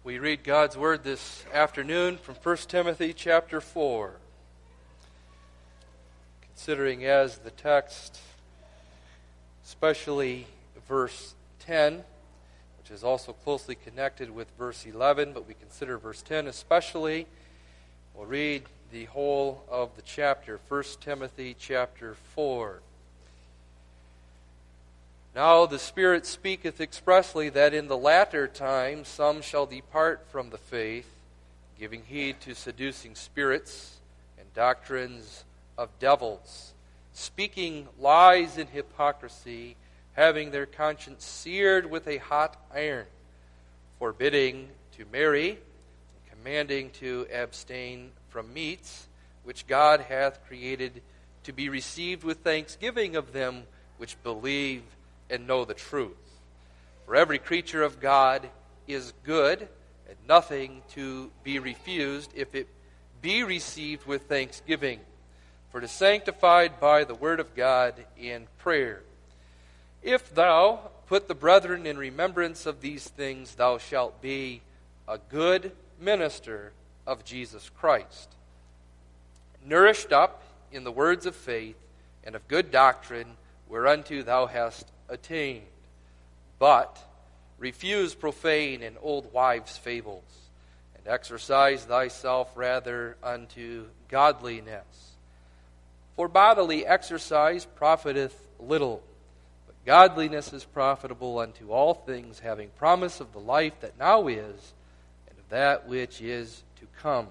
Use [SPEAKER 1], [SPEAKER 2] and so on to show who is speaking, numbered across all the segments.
[SPEAKER 1] We read God's Word this afternoon from 1 Timothy chapter 4. Considering as the text, especially verse 10, which is also closely connected with verse 11, but we consider verse 10 especially. We'll read the whole of the chapter, 1 Timothy chapter 4. Now the Spirit speaketh expressly that in the latter time some shall depart from the faith, giving heed to seducing spirits and doctrines of devils, speaking lies in hypocrisy, having their conscience seared with a hot iron, forbidding to marry, and commanding to abstain from meats, which God hath created to be received with thanksgiving of them which believe and know the truth. For every creature of God is good, and nothing to be refused if it be received with thanksgiving. For it is sanctified by the word of God and prayer. If thou put the brethren in remembrance of these things, thou shalt be a good minister of Jesus Christ, nourished up in the words of faith and of good doctrine, whereunto thou hast attained. But refuse profane and old wives' fables, and exercise thyself rather unto godliness. For bodily exercise profiteth little, but godliness is profitable unto all things, having promise of the life that now is, and of that which is to come.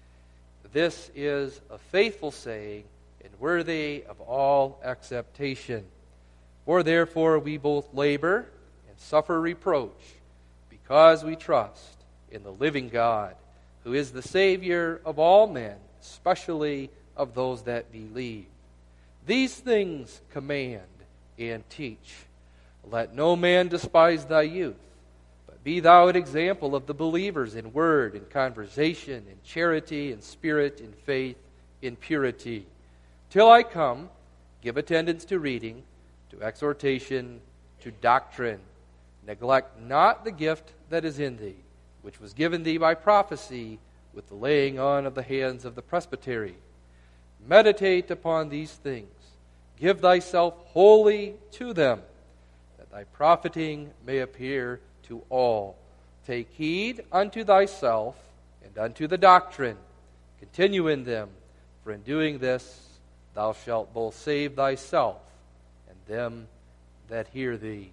[SPEAKER 1] This is a faithful saying, and worthy of all acceptation. For therefore we both labor and suffer reproach, because we trust in the living God, who is the Savior of all men, especially of those that believe. These things command and teach. Let no man despise thy youth, but be thou an example of the believers in word, in conversation, in charity, in spirit, in faith, in purity. Till I come, give attendance to reading, to exhortation, to doctrine. Neglect not the gift that is in thee, which was given thee by prophecy, with the laying on of the hands of the presbytery. Meditate upon these things. Give thyself wholly to them, that thy profiting may appear to all. Take heed unto thyself and unto the doctrine. Continue in them, for in doing this thou shalt both save thyself and them that hear thee.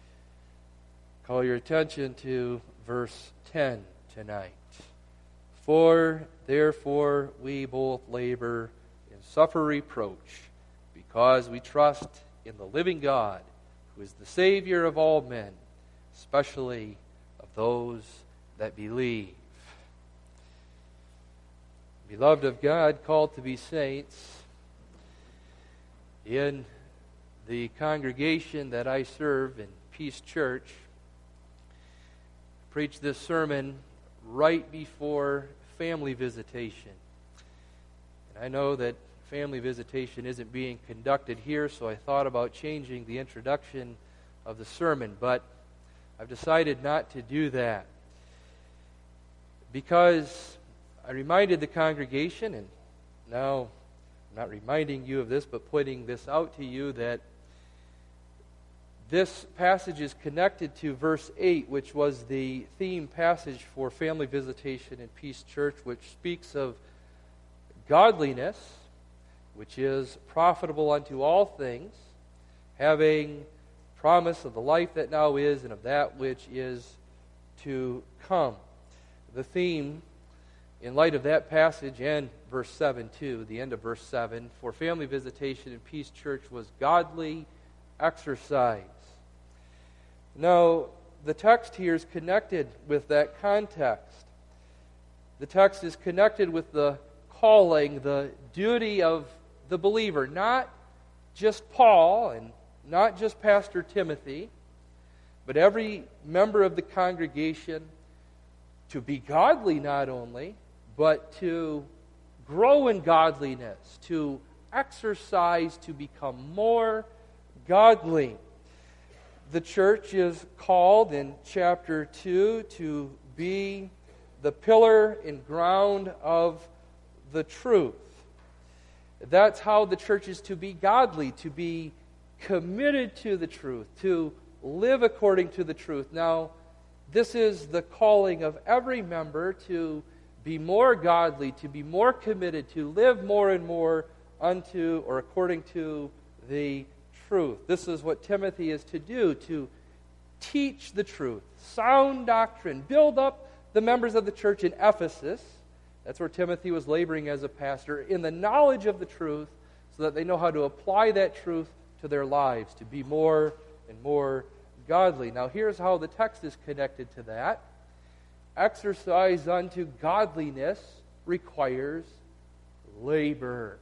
[SPEAKER 1] Call your attention to verse 10 tonight. For therefore we both labor and suffer reproach, because we trust in the living God, who is the Savior of all men, especially of those that believe. Beloved of God, called to be saints, in the congregation that I serve in Peace Church, I preached this sermon right before family visitation. And I know that family visitation isn't being conducted here, so I thought about changing the introduction of the sermon, but I've decided not to do that, because I reminded the congregation, and now I'm not reminding you of this, but pointing this out to you, that this passage is connected to verse 8, which was the theme passage for family visitation in Peace Church, which speaks of godliness, which is profitable unto all things, having promise of the life that now is and of that which is to come. The theme, in light of that passage and verse 7 too, the end of verse 7, for family visitation in Peace Church was godly exercise. Now, the text here is connected with that context. The text is connected with the calling, the duty of the believer, not just Paul and not just Pastor Timothy, but every member of the congregation, to be godly not only, but to grow in godliness, to exercise, to become more godly. The church is called in chapter 2 to be the pillar and ground of the truth. That's how the church is to be godly, to be committed to the truth, to live according to the truth. Now, this is the calling of every member to be more godly, to be more committed, to live more and more unto or according to the truth. This is what Timothy is to do, to teach the truth, sound doctrine, build up the members of the church in Ephesus. That's where Timothy was laboring as a pastor, in the knowledge of the truth, so that they know how to apply that truth to their lives, to be more and more godly. Now, here's how the text is connected to that. Exercise unto godliness requires labor.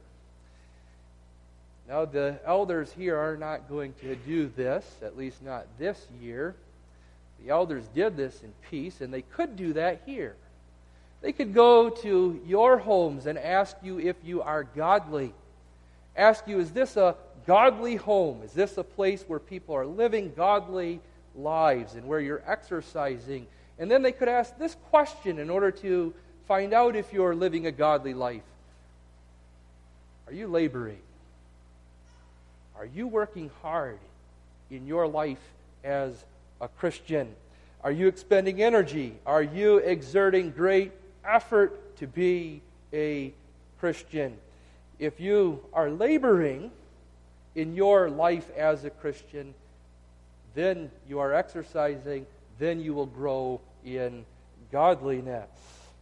[SPEAKER 1] Now, the elders here are not going to do this, at least not this year. The elders did this in peace, and they could do that here. They could go to your homes and ask you if you are godly. Ask you, is this a godly home? Is this a place where people are living godly lives and where you're exercising? And then they could ask this question in order to find out if you're living a godly life. Are you laboring? Are you working hard in your life as a Christian? Are you expending energy? Are you exerting great effort to be a Christian? If you are laboring in your life as a Christian, then you are exercising, then you will grow in godliness.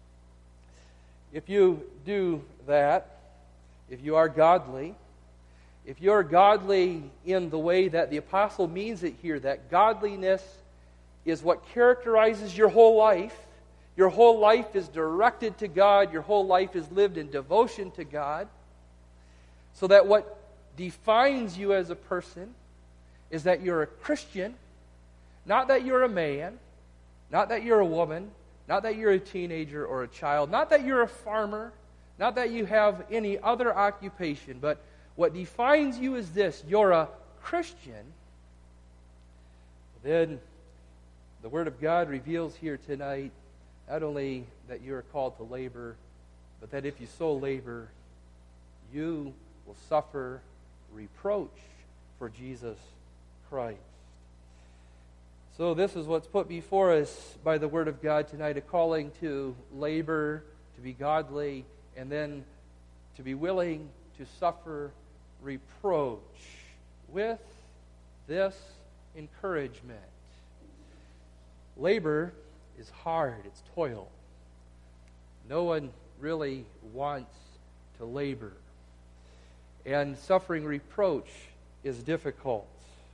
[SPEAKER 1] If you do that, if you are godly, if you're godly in the way that the apostle means it here, that godliness is what characterizes your whole life is directed to God, your whole life is lived in devotion to God, so that what defines you as a person is that you're a Christian, not that you're a man, not that you're a woman, not that you're a teenager or a child, not that you're a farmer, not that you have any other occupation, but what defines you is this: you're a Christian. Then the Word of God reveals here tonight not only that you are called to labor, but that if you so labor, you will suffer reproach for Jesus Christ. So this is what's put before us by the Word of God tonight, a calling to labor, to be godly, and then to be willing to suffer reproach with this encouragement. Labor is hard, it's toil. No one really wants to labor. And suffering reproach is difficult.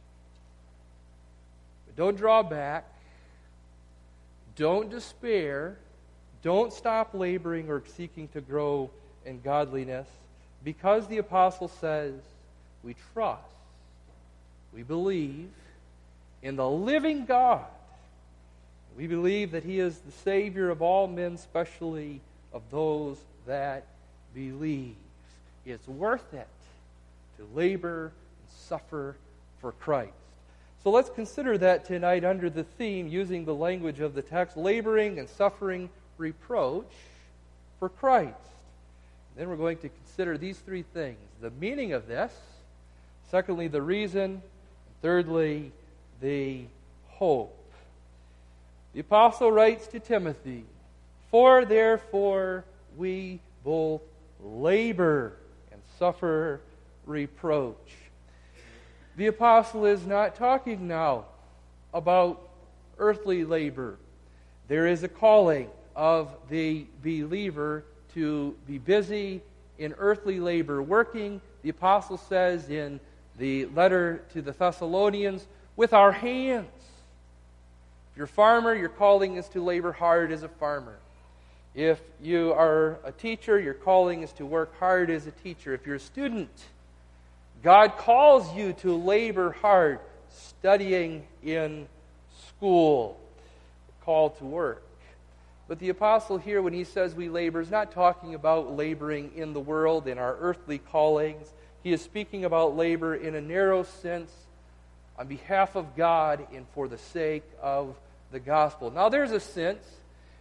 [SPEAKER 1] But don't draw back. Don't despair. Don't stop laboring or seeking to grow in godliness, because the apostle says we trust, we believe in the living God. We believe that He is the Savior of all men, especially of those that believe. It's worth it to labor and suffer for Christ. So let's consider that tonight under the theme, using the language of the text, laboring and suffering reproach for Christ. Then we're going to consider these three things: the meaning of this, secondly, the reason, and thirdly, the hope. The apostle writes to Timothy, "For therefore we both labor and suffer reproach." The apostle is not talking now about earthly labor. There is a calling of the believer to be busy in earthly labor, working, the apostle says in the letter to the Thessalonians, with our hands. If you're a farmer, your calling is to labor hard as a farmer. If you are a teacher, your calling is to work hard as a teacher. If you're a student, God calls you to labor hard, studying in school, called to work. But the apostle here, when he says we labor, is not talking about laboring in the world, in our earthly callings. He is speaking about labor in a narrow sense on behalf of God and for the sake of the gospel. Now there's a sense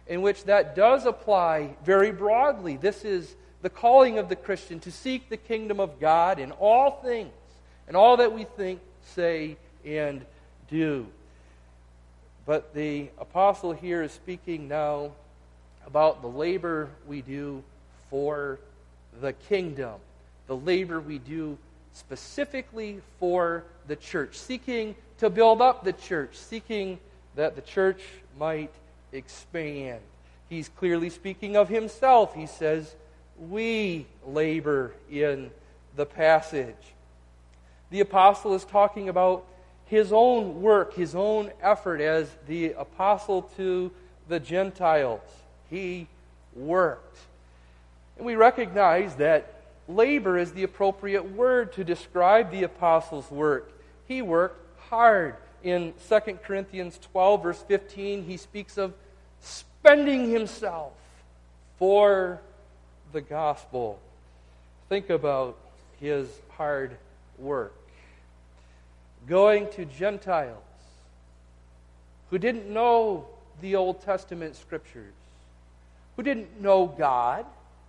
[SPEAKER 1] in which that does apply very broadly. This is the calling of the Christian to seek the kingdom of God in all things, and all that we think, say, and do. But the apostle here is speaking now about the labor we do for the kingdom, the labor we do specifically for the church, seeking to build up the church, seeking that the church might expand. He's clearly speaking of himself. He says, we labor in the passage. The apostle is talking about his own work, his own effort as the apostle to the Gentiles. He worked. And we recognize that labor is the appropriate word to describe the apostle's work. He worked hard. In 2 Corinthians 12, verse 15, he speaks of spending himself for the gospel. Think about his hard work. Going to Gentiles who didn't know the Old Testament scriptures, who didn't know God.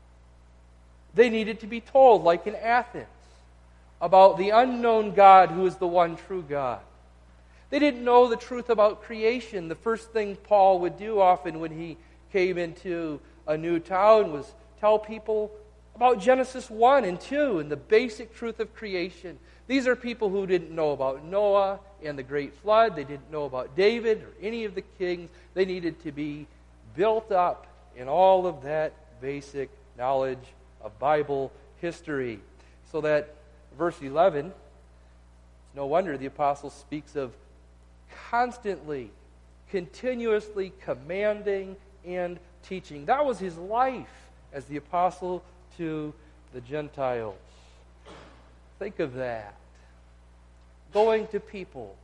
[SPEAKER 1] They needed to be told, like in Athens, about the unknown God who is the one true God. They didn't know the truth about creation. The first thing Paul would do often when he came into a new town was tell people about Genesis 1 and 2 and the basic truth of creation. These are people who didn't know about Noah and the great flood. They didn't know about David or any of the kings. They needed to be built up in all of that basic knowledge of Bible history. So that verse 11, it's no wonder the apostle speaks of constantly, continuously commanding and teaching. That was his life as the apostle to the Gentiles. Think of that. Going to people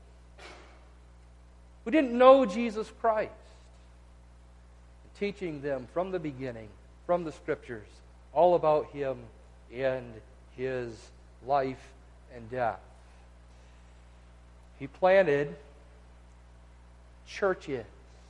[SPEAKER 1] who didn't know Jesus Christ, teaching them from the beginning, from the Scriptures, all about Him and His life and death. He planted churches.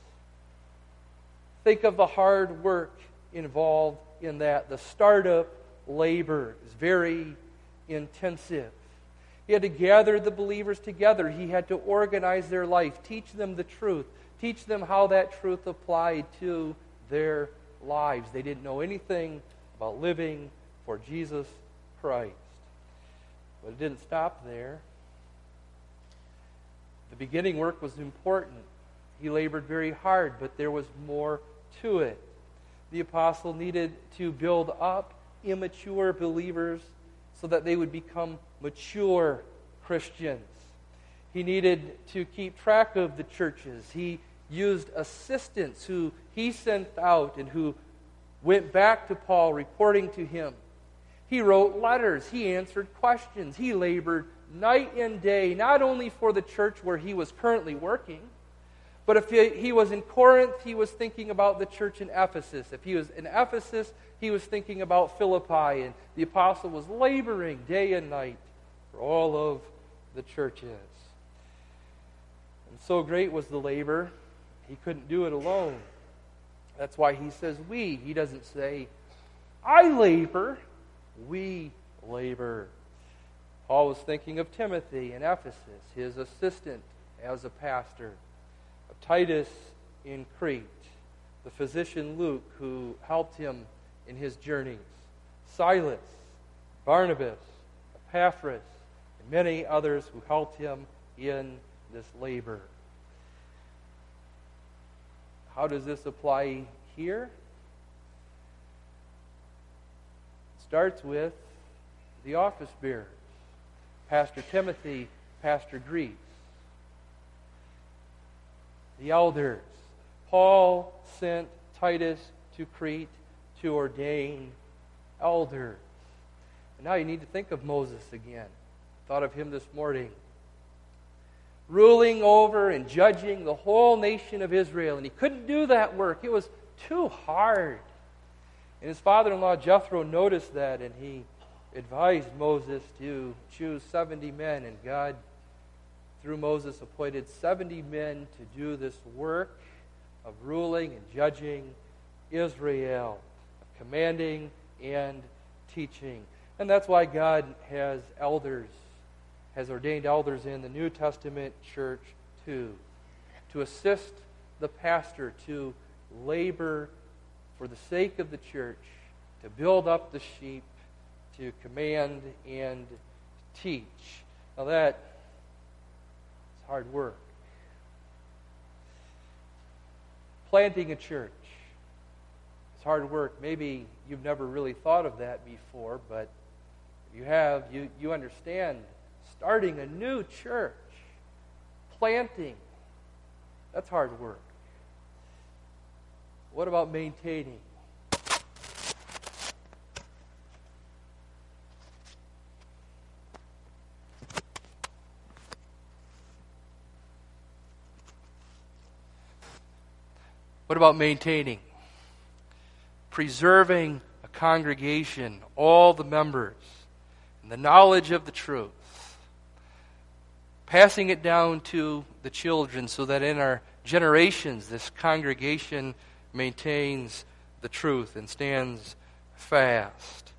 [SPEAKER 1] Think of the hard work involved in that. The startup labor is very intensive. He had to gather the believers together. He had to organize their life, teach them the truth, teach them how that truth applied to their lives. They didn't know anything about living for Jesus Christ. But it didn't stop there. The beginning work was important. He labored very hard, but there was more to it. The apostle needed to build up immature believers so that they would become mature Christians. He needed to keep track of the churches. He used assistants who he sent out and who went back to Paul reporting to him. He wrote letters. He answered questions. He labored night and day, not only for the church where he was currently working, but if he was in Corinth, he was thinking about the church in Ephesus. If he was in Ephesus, he was thinking about Philippi. And the apostle was laboring day and night for all of the churches. And so great was the labor, he couldn't do it alone. That's why he says we. He doesn't say, I labor. We labor. Paul was thinking of Timothy in Ephesus, his assistant as a pastor. Of Titus in Crete, the physician Luke who helped him in his journeys. Silas, Barnabas, Epaphras, and many others who helped him in this labor. How does this apply here? It starts with the office bearers. Pastor Timothy, Pastor Greece. The elders. Paul sent Titus to Crete to ordain elders. And now you need to think of Moses again. Thought of him this morning. Ruling over and judging the whole nation of Israel. And he couldn't do that work. It was too hard. And his father-in-law Jethro noticed that, and he advised Moses to choose 70 men. And God, through Moses, appointed 70 men to do this work of ruling and judging Israel, of commanding and teaching. And that's why God has ordained elders in the New Testament church too, to assist the pastor to labor for the sake of the church, to build up the sheep, to command and teach. Now that is hard work. Planting a church is hard work. Maybe you've never really thought of that before, but if you have, you understand starting a new church, planting, that's hard work. What about maintaining? What about maintaining? Preserving a congregation, all the members, and the knowledge of the truth. Passing it down to the children so that in our generations this congregation maintains the truth and stands fast.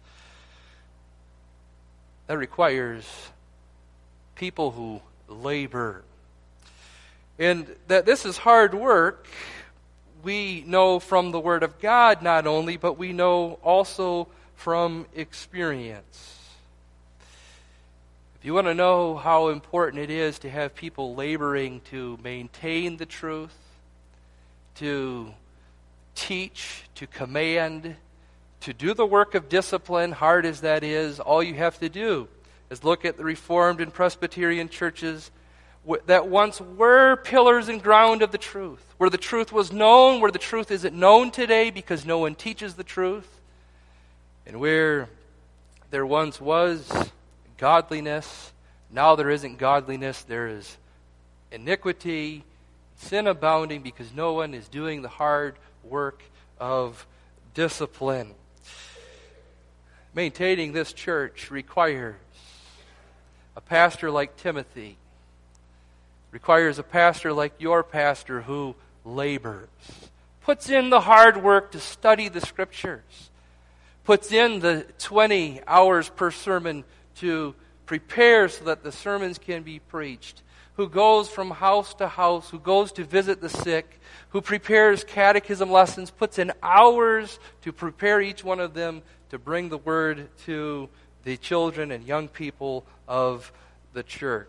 [SPEAKER 1] That requires people who labor. And that this is hard work, we know from the Word of God not only, but we know also from experience. If you want to know how important it is to have people laboring to maintain the truth, to teach, to command, to do the work of discipline, hard as that is, all you have to do is look at the Reformed and Presbyterian churches that once were pillars and ground of the truth, where the truth was known, where the truth isn't known today because no one teaches the truth, and where there once was godliness, now there isn't godliness, there is iniquity, sin abounding because no one is doing the hard work of discipline. Maintaining this church requires a pastor like Timothy, requires a pastor like your pastor who labors, puts in the hard work to study the Scriptures, puts in the 20 hours per sermon to prepare so that the sermons can be preached, who goes from house to house, who goes to visit the sick, who prepares catechism lessons, puts in hours to prepare each one of them to bring the word to the children and young people of the church.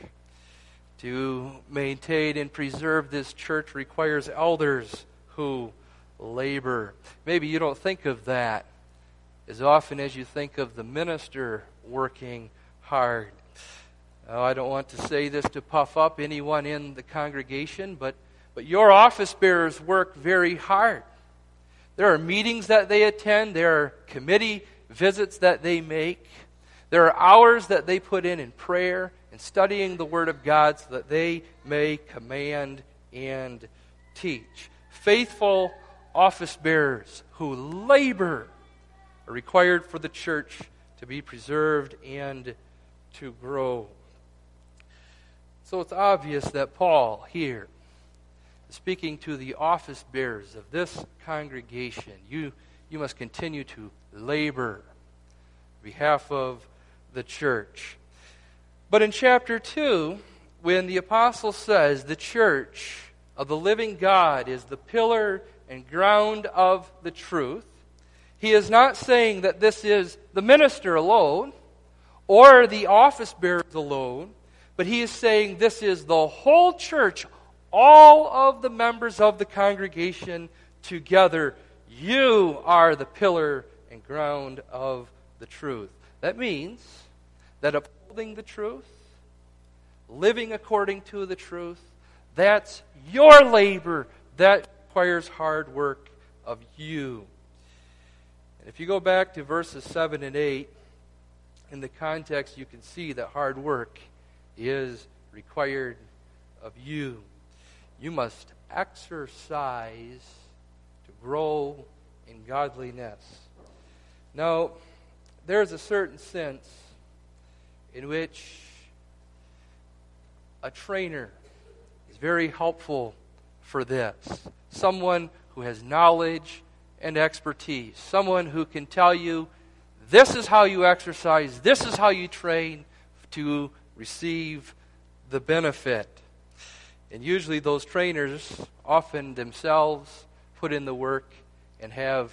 [SPEAKER 1] To maintain and preserve this church requires elders who labor. Maybe you don't think of that as often as you think of the minister working hard. Oh, I don't want to say this to puff up anyone in the congregation, but your office bearers work very hard. There are meetings that they attend. There are committee visits that they make. There are hours that they put in prayer and studying the Word of God so that they may command and teach. Faithful office bearers who labor are required for the church to be preserved and to grow. So it's obvious that Paul here is speaking to the office bearers of this congregation. You must continue to labor on behalf of the church. But in chapter 2, when the apostle says the church of the living God is the pillar and ground of the truth, he is not saying that this is the minister alone or the office bearers alone, but he is saying this is the whole church, all of the members of the congregation together. You are the pillar and ground of the truth. That means that upholding the truth, living according to the truth, that's your labor. That requires hard work of you. And if you go back to verses 7 and 8, in the context you can see that hard work is required of you. You must exercise to grow in godliness. Now, there's a certain sense in which a trainer is very helpful for this. Someone who has knowledge and expertise. Someone who can tell you, this is how you exercise, this is how you train to receive the benefit. And usually those trainers often themselves put in the work and have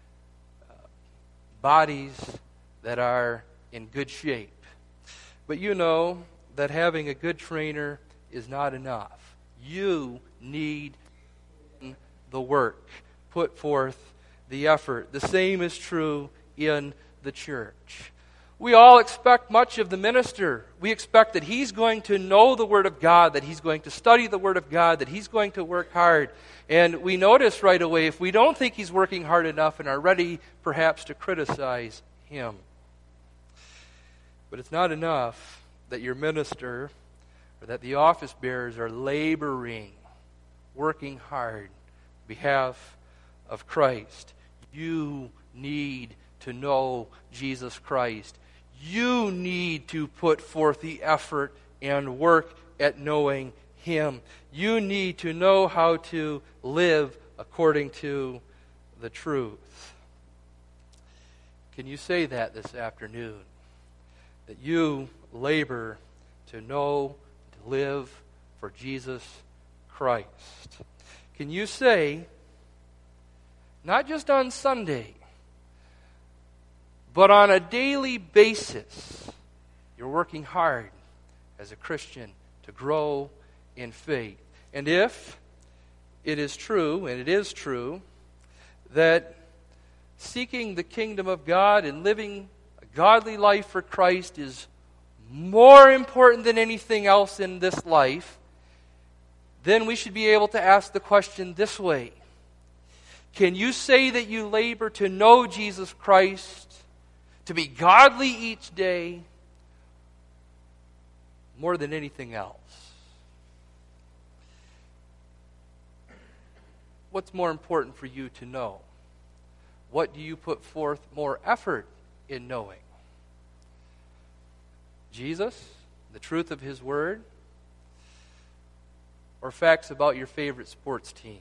[SPEAKER 1] bodies that are in good shape. But you know that having a good trainer is not enough. You need the work, put forth the effort. The same is true in the church. We all expect much of the minister. We expect that he's going to know the Word of God, that he's going to study the Word of God, that he's going to work hard. And we notice right away if we don't think he's working hard enough and are ready perhaps to criticize him. But it's not enough that your minister or that the office bearers are laboring, working hard on behalf of Christ. You need to know Jesus Christ. You need to put forth the effort and work at knowing Him. You need to know how to live according to the truth. Can you say that this afternoon? That you labor to know, to live for Jesus Christ. Can you say, not just on Sunday, but on a daily basis, you're working hard as a Christian to grow in faith? And if it is true, and it is true, that seeking the kingdom of God and living a godly life for Christ is more important than anything else in this life, then we should be able to ask the question this way. Can you say that you labor to know Jesus Christ, to be godly each day, more than anything else? What's more important for you to know? What do you put forth more effort in knowing? Jesus, the truth of His Word, or facts about your favorite sports team?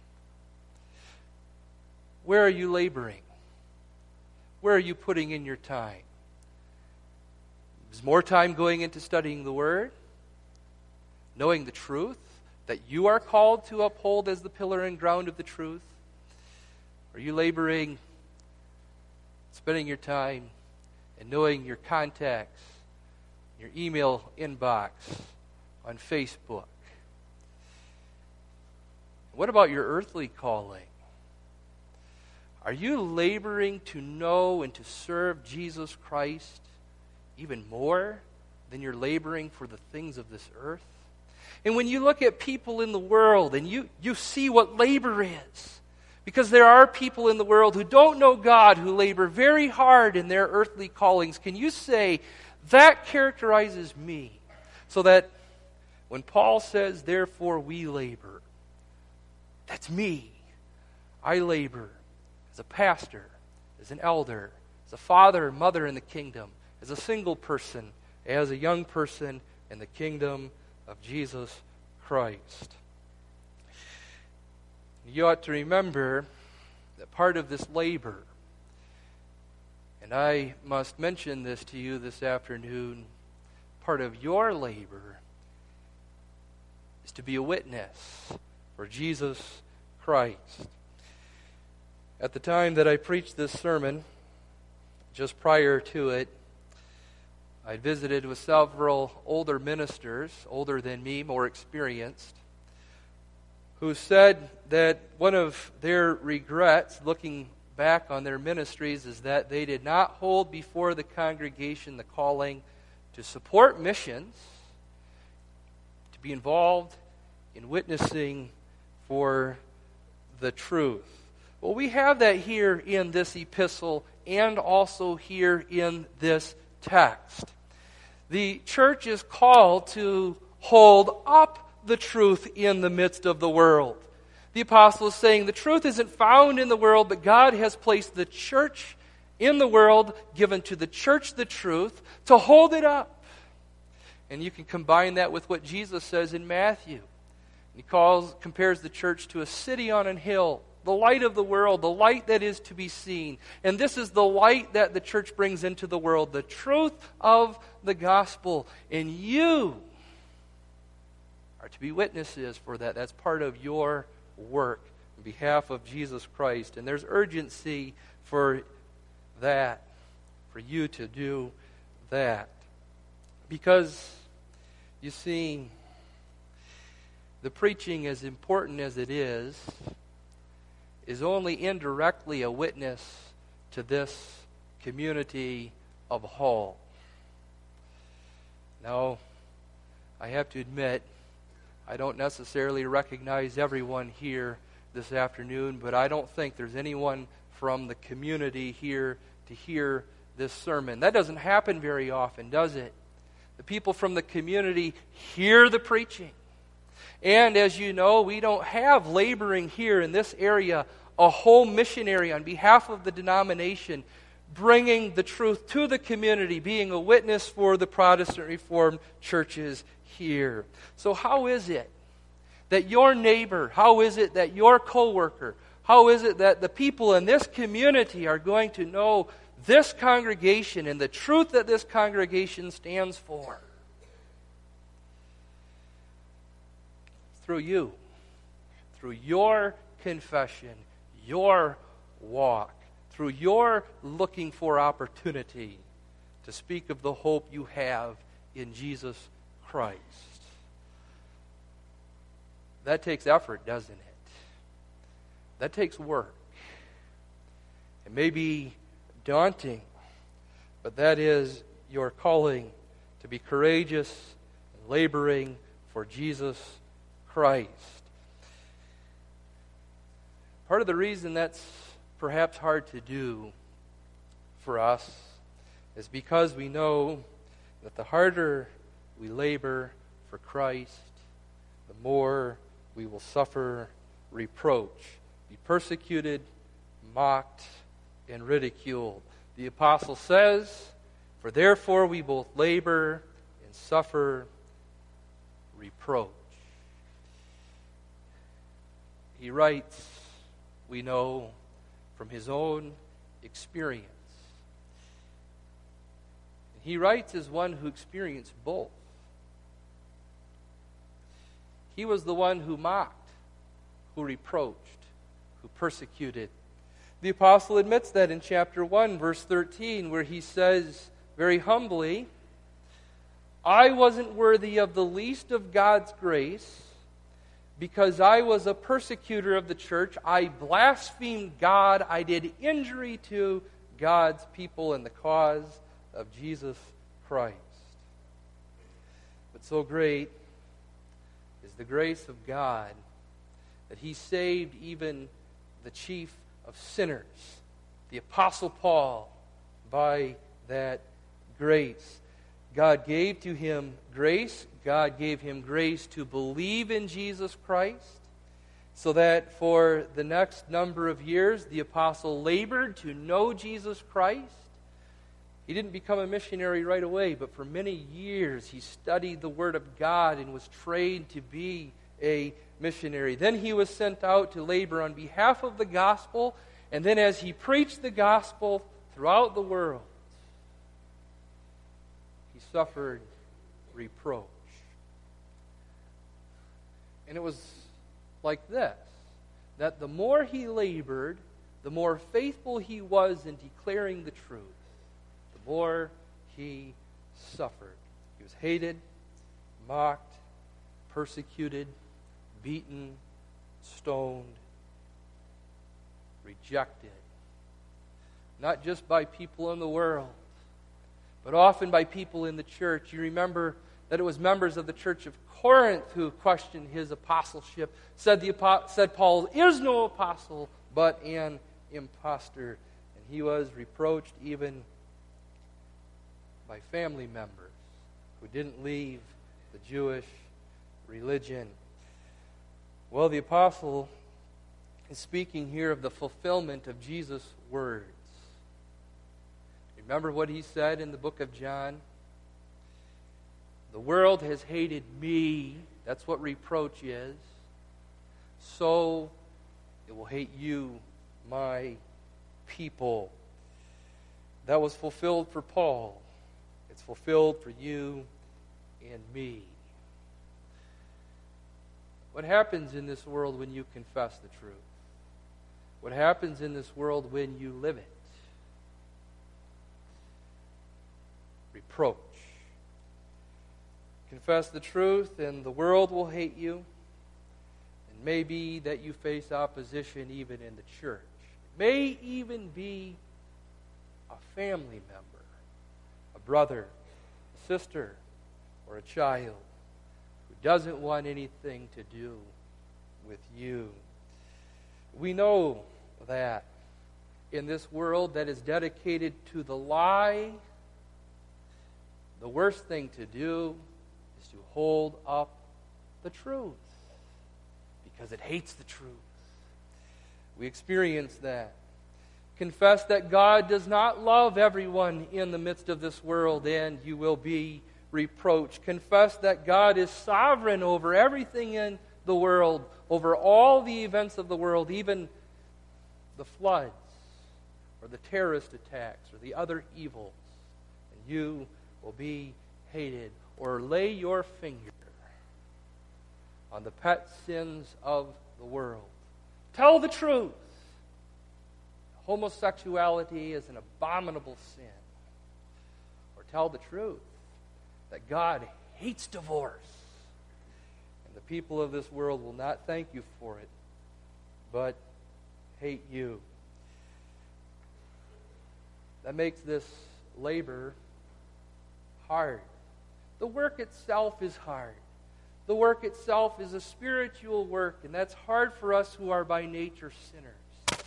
[SPEAKER 1] Where are you laboring? Where are you putting in your time? Is more time going into studying the Word? Knowing the truth that you are called to uphold as the pillar and ground of the truth? Are you laboring, spending your time and knowing your contacts, your email inbox on Facebook? What about your earthly calling? Are you laboring to know and to serve Jesus Christ even more than you're laboring for the things of this earth? And when you look at people in the world and you see what labor is, because there are people in the world who don't know God, who labor very hard in their earthly callings, can you say, that characterizes me? So that when Paul says, therefore we labor, that's me. I labor as a pastor, as an elder, as a father and mother in the kingdom, as a single person, as a young person in the kingdom of Jesus Christ. You ought to remember that part of this labor, and I must mention this to you this afternoon, part of your labor is to be a witness for Jesus Christ. At the time that I preached this sermon, just prior to it, I visited with several older ministers, older than me, more experienced, who said that one of their regrets, looking back on their ministries, is that they did not hold before the congregation the calling to support missions, to be involved in witnessing for the truth. Well, we have that here in this epistle and also here in this text. The church is called to hold up the truth in the midst of the world. The apostle is saying the truth isn't found in the world, but God has placed the church in the world, given to the church the truth, to hold it up. And you can combine that with what Jesus says in Matthew. He compares the church to a city on an hill, the light of the world, the light that is to be seen. And this is the light that the church brings into the world, the truth of the gospel. And you are to be witnesses for that. That's part of your work on behalf of Jesus Christ. And there's urgency for that, for you to do that. Because, you see, the preaching, as important as it is only indirectly a witness to this community of Hull. Now, I have to admit, I don't necessarily recognize everyone here this afternoon, but I don't think there's anyone from the community here to hear this sermon. That doesn't happen very often, does it? The people from the community hear the preaching. And as you know, we don't have laboring here in this area a whole missionary on behalf of the denomination bringing the truth to the community, being a witness for the Protestant Reformed churches here. So how is it that your neighbor, how is it that your coworker, how is it that the people in this community are going to know this congregation and the truth that this congregation stands for? Through you, through your confession, your walk, through your looking for opportunity to speak of the hope you have in Jesus Christ. That takes effort, doesn't it? That takes work. It may be daunting, but that is your calling to be courageous and laboring for Jesus Christ. Part of the reason that's perhaps hard to do for us is because we know that the harder we labor for Christ, the more we will suffer reproach, be persecuted, mocked, and ridiculed. The apostle says, "For therefore we both labor and suffer reproach." He writes, we know, from his own experience. He writes as one who experienced both. He was the one who mocked, who reproached, who persecuted. The apostle admits that in chapter 1, verse 13, where he says very humbly, "I wasn't worthy of the least of God's grace, because I was a persecutor of the church. I blasphemed God. I did injury to God's people in the cause of Jesus Christ." But so great is the grace of God that He saved even the chief of sinners, the Apostle Paul, by that grace. God gave to him grace. God gave him grace to believe in Jesus Christ, so that for the next number of years, the apostle labored to know Jesus Christ. He didn't become a missionary right away, but for many years he studied the Word of God and was trained to be a missionary. Then he was sent out to labor on behalf of the gospel, and then as he preached the gospel throughout the world, he suffered reproach. And it was like this, that the more he labored, the more faithful he was in declaring the truth, the more he suffered. He was hated, mocked, persecuted, beaten, stoned, rejected. Not just by people in the world, but often by people in the church. You remember that it was members of the church of Corinth who questioned his apostleship, said Paul is no apostle, but an impostor. And he was reproached even by family members who didn't leave the Jewish religion. Well, the apostle is speaking here of the fulfillment of Jesus' words. Remember what he said in the book of John? "The world has hated me." That's what reproach is. so it will hate you, my people. That was fulfilled for Paul. It's fulfilled for you and me. What happens in this world when you confess the truth? What happens in this world when you live it? Reproach. Confess the truth and the world will hate you. And maybe that you face opposition even in the church. It may even be a family member, a brother, a sister, or a child who doesn't want anything to do with you. We know that in this world that is dedicated to the lie, the worst thing to do is to hold up the truth because it hates the truth. We experience that. Confess that God does not love everyone in the midst of this world, and you will be reproached. Confess that God is sovereign over everything in the world, over all the events of the world, even the floods or the terrorist attacks or the other evils. And you will be hated. Or lay your finger on the pet sins of the world. Tell the truth. Homosexuality is an abominable sin. Or tell the truth that God hates divorce. And the people of this world will not thank you for it, but hate you. That makes this labor hard. The work itself is hard. The work itself is a spiritual work, and that's hard for us who are by nature sinners.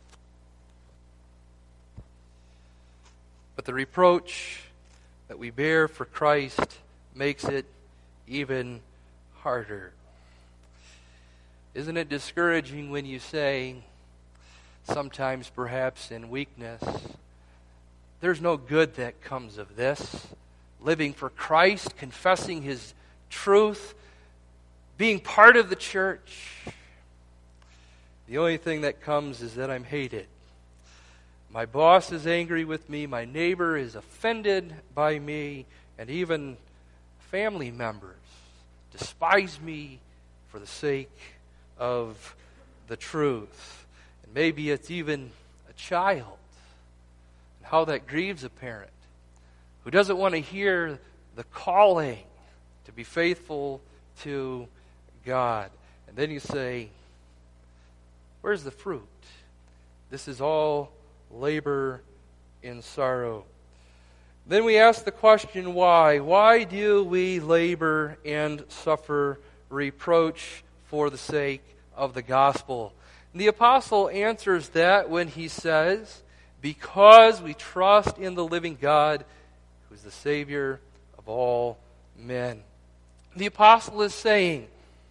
[SPEAKER 1] But the reproach that we bear for Christ makes it even harder. Isn't it discouraging when you say, sometimes perhaps in weakness, there's no good that comes of this? Living for Christ, confessing His truth, being part of the church. The only thing that comes is that I'm hated. My boss is angry with me, my neighbor is offended by me, and even family members despise me for the sake of the truth. And maybe it's even a child, and how that grieves a parent who doesn't want to hear the calling to be faithful to God. And then you say, where's the fruit? This is all labor in sorrow. Then we ask the question, why? Why do we labor and suffer reproach for the sake of the gospel? And the apostle answers that when he says, because we trust in the living God, who's the Savior of all men. The apostle is saying,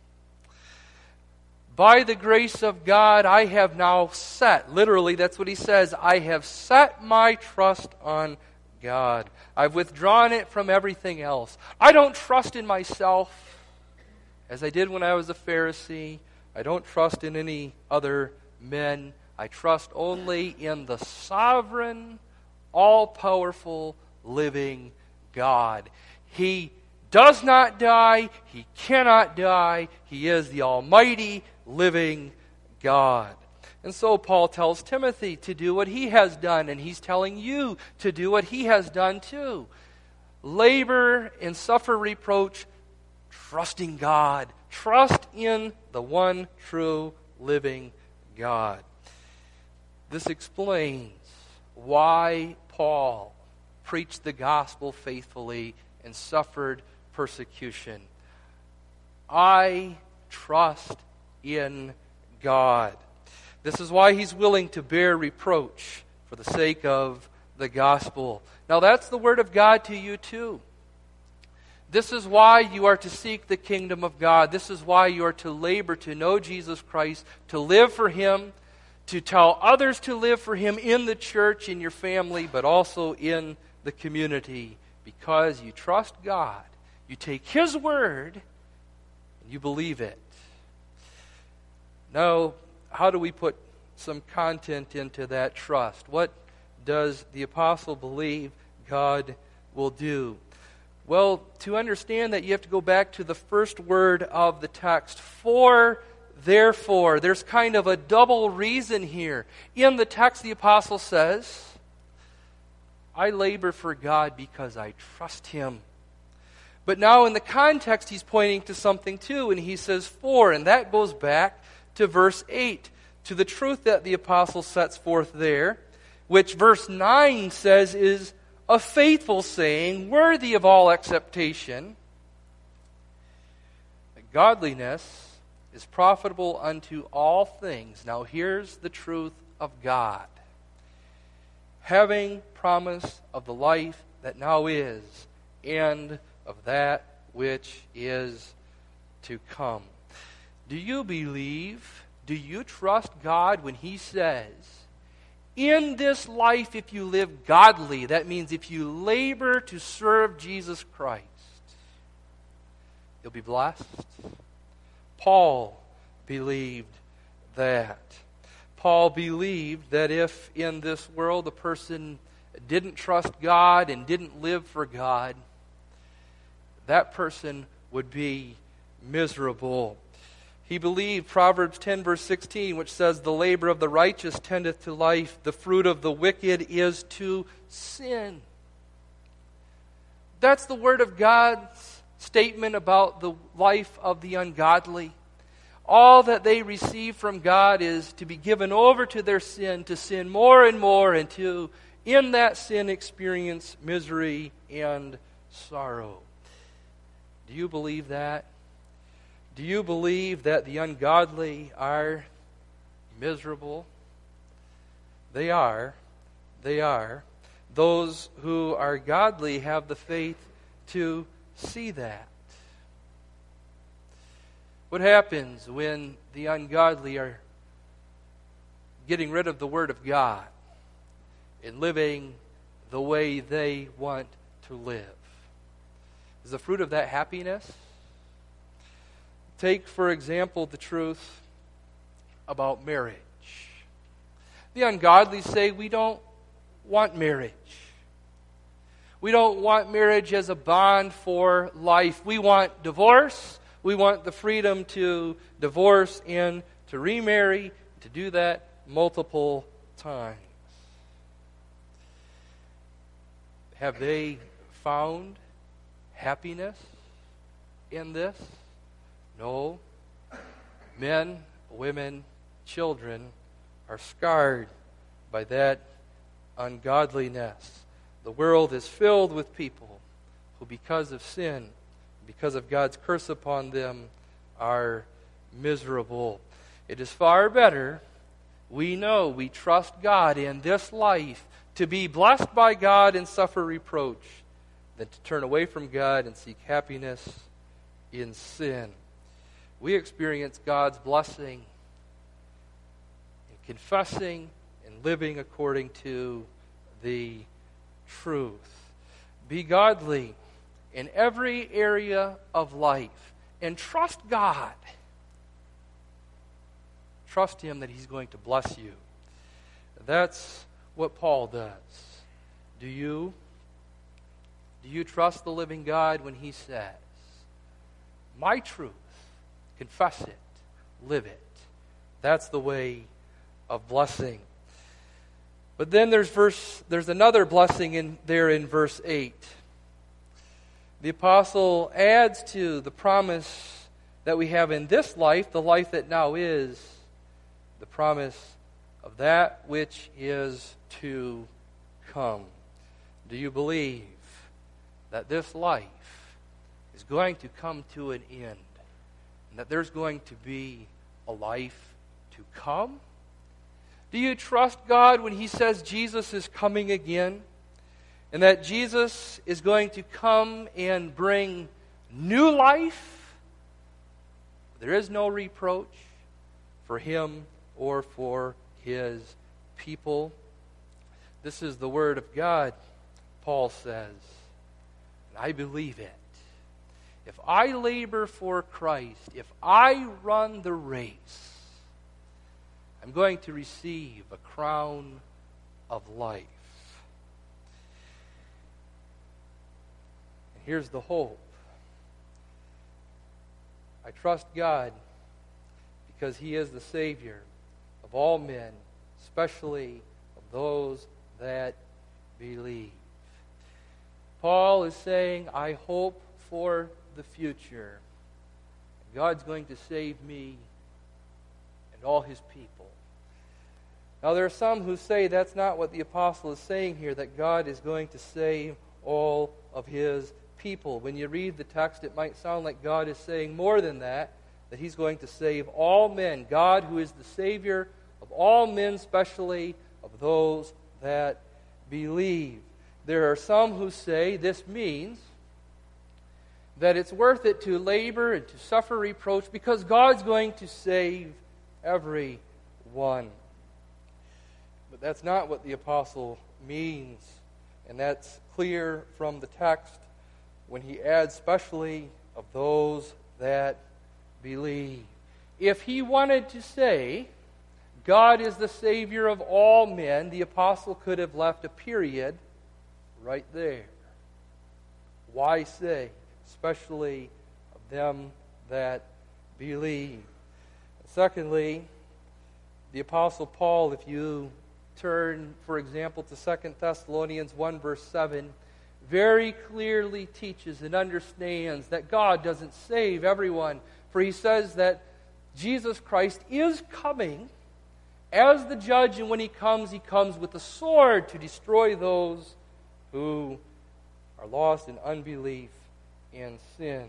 [SPEAKER 1] by the grace of God, I have now set, literally that's what he says, I have set my trust on God. I've withdrawn it from everything else. I don't trust in myself as I did when I was a Pharisee. I don't trust in any other men. I trust only in the sovereign, all-powerful, living God. He does not die. He cannot die. He is the almighty, living God. And so Paul tells Timothy to do what he has done, and he's telling you to do what he has done too. Labor and suffer reproach, trusting God. Trust in the one true living God. This explains why Paul preached the gospel faithfully and suffered persecution. I trust in God. This is why he's willing to bear reproach for the sake of the gospel. Now that's the word of God to you too. This is why you are to seek the kingdom of God. This is why you are to labor to know Jesus Christ, to live for Him, to tell others to live for Him in the church, in your family, but also in the community. Because you trust God. You take His word and you believe it. Now, how do we put some content into that trust? What does the apostle believe God will do? Well, to understand that, you have to go back to the first word of the text, for therefore. There's kind of a double reason here. In the text, the apostle says, I labor for God because I trust Him. But now in the context, he's pointing to something too, and he says for, and that goes back to verse 8, to the truth that the apostle sets forth there, which verse 9 says is a faithful saying, worthy of all acceptation. Godliness is profitable unto all things. Now here's the truth of God. Having promise of the life that now is, and of that which is to come. Do you believe, do you trust God when He says, in this life, if you live godly, that means if you labor to serve Jesus Christ, you'll be blessed? Paul believed that. Paul believed that if in this world a person didn't trust God and didn't live for God, that person would be miserable. He believed Proverbs 10 verse 16, which says, the labor of the righteous tendeth to life, the fruit of the wicked is to sin. That's the word of God's statement about the life of the ungodly. All that they receive from God is to be given over to their sin, to sin more and more, and to, in that sin, experience misery and sorrow. Do you believe that? Do you believe that the ungodly are miserable? They are. They are. Those who are godly have the faith to see that. What happens when the ungodly are getting rid of the Word of God and living the way they want to live? Is the fruit of that happiness? Take, for example, the truth about marriage. The ungodly say, we don't want marriage. We don't want marriage as a bond for life. We want divorce. We want the freedom to divorce and to remarry, to do that multiple times. Have they found happiness in this? No. Men, women, children are scarred by that ungodliness. The world is filled with people who, because of sin, because of God's curse upon them, are miserable. It is far better, we know, we trust God in this life, to be blessed by God and suffer reproach, than to turn away from God and seek happiness in sin. We experience God's blessing in confessing and living according to the truth. Be godly in every area of life and trust God. Trust Him that He's going to bless you. That's what Paul does. Do you? Do you trust the living God when He says, my truth, confess it, live it? That's the way of blessing. But then there's another blessing in verse 8. The apostle adds to the promise that we have in this life, the life that now is, the promise of that which is to come. Do you believe that this life is going to come to an end, and that there's going to be a life to come? Do you trust God when He says Jesus is coming again, and that Jesus is going to come and bring new life? There is no reproach for Him or for His people. This is the Word of God, Paul says, and I believe it. If I labor for Christ, if I run the race, I'm going to receive a crown of life. And here's the hope. I trust God because He is the Savior of all men, especially of those that believe. Paul is saying, I hope for the future. God's going to save me and all His people. Now there are some who say that's not what the apostle is saying here, that God is going to save all of His people. When you read the text, it might sound like God is saying more than that He's going to save all men. God, who is the Savior of all men, especially of those that believe. There are some who say this means that it's worth it to labor and to suffer reproach because God's going to save everyone. But that's not what the apostle means. And that's clear from the text when he adds especially of those that believe. If he wanted to say God is the Savior of all men, the apostle could have left a period right there. Why say, especially of them that believe? Secondly, the apostle Paul, if you turn, for example, to 2 Thessalonians 1 verse 7, very clearly teaches and understands that God doesn't save everyone. For he says that Jesus Christ is coming as the judge, and when He comes with a sword to destroy those who are lost in unbelief and sin.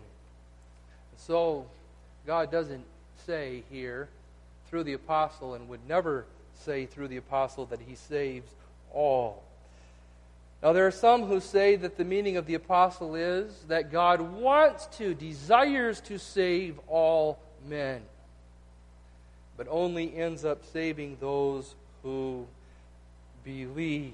[SPEAKER 1] So, God doesn't say here through the apostle, and would never say through the apostle, that He saves all. Now, there are some who say that the meaning of the apostle is that God wants to, desires to save all men, but only ends up saving those who believe.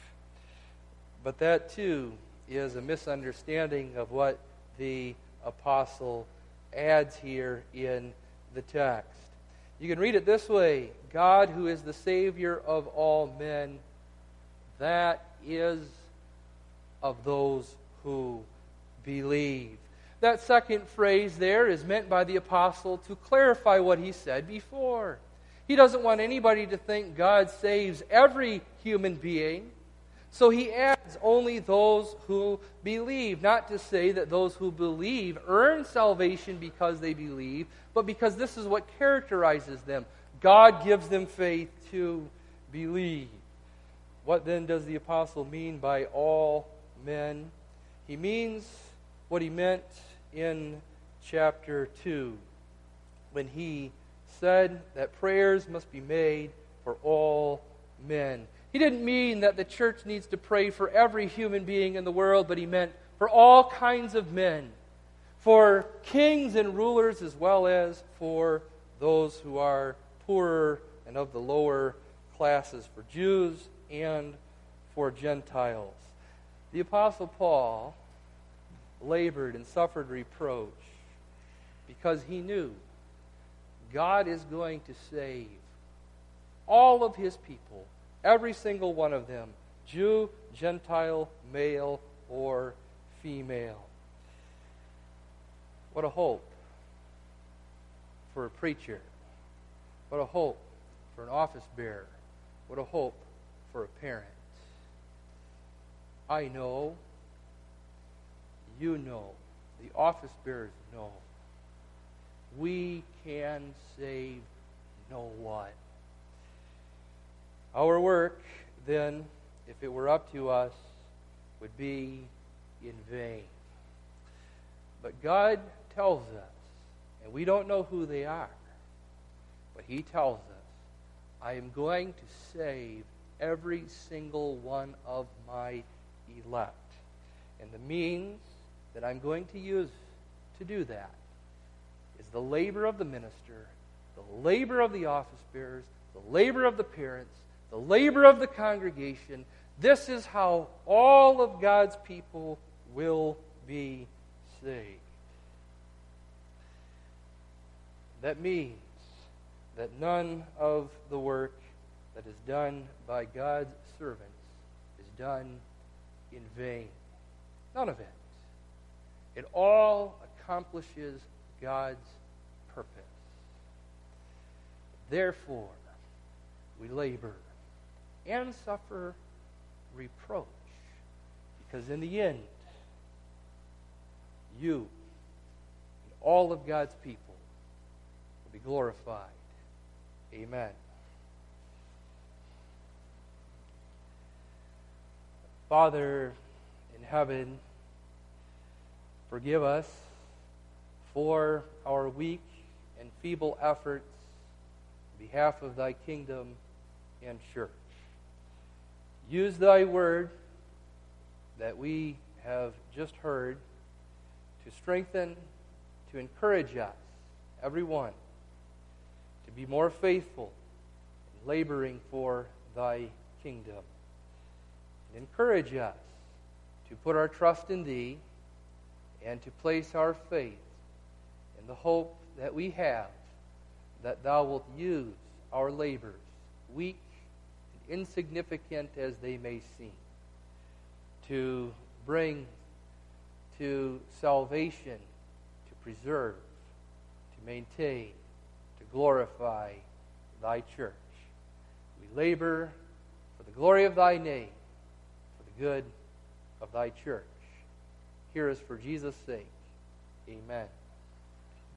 [SPEAKER 1] But that too is a misunderstanding of what the apostle adds here in the text. You can read it this way: God, who is the Savior of all men, that is of those who believe. That second phrase there is meant by the apostle to clarify what he said before. He doesn't want anybody to think God saves every human being, so he adds only those who believe. Not to say that those who believe earn salvation because they believe, but because this is what characterizes them. God gives them faith to believe. What then does the apostle mean by all men? He means what he meant in chapter 2 when he said that prayers must be made for all men. He didn't mean that the church needs to pray for every human being in the world, but he meant for all kinds of men, for kings and rulers as well as for those who are poorer and of the lower classes, for Jews and for Gentiles. The Apostle Paul labored and suffered reproach because he knew God is going to save all of His people, every single one of them, Jew, Gentile, male, or female. What a hope for a preacher. What a hope for an office bearer. What a hope for a parent. I know, you know, the office bearers know, we can save no one. Our work, then, if it were up to us, would be in vain. But God tells us, and we don't know who they are, but He tells us, I am going to save every single one of my elect. And the means that I'm going to use to do that is the labor of the minister, the labor of the office bearers, the labor of the parents, the labor of the congregation. This is how all of God's people will be saved. That means that none of the work that is done by God's servants is done in vain. None of it. It all accomplishes God's purpose. Therefore, we labor and suffer reproach, because in the end, you and all of God's people will be glorified. Amen. Father in heaven, forgive us for our weak and feeble efforts on behalf of thy kingdom and church. Use thy word that we have just heard to strengthen, to encourage us, everyone, to be more faithful in laboring for thy kingdom. And encourage us to put our trust in thee and to place our faith in the hope that we have that thou wilt use our labors, weak and insignificant as they may seem, to bring to salvation, to preserve, to maintain, to glorify thy church. We labor for the glory of thy name, for the good of thy church. Hear us for Jesus' sake. Amen.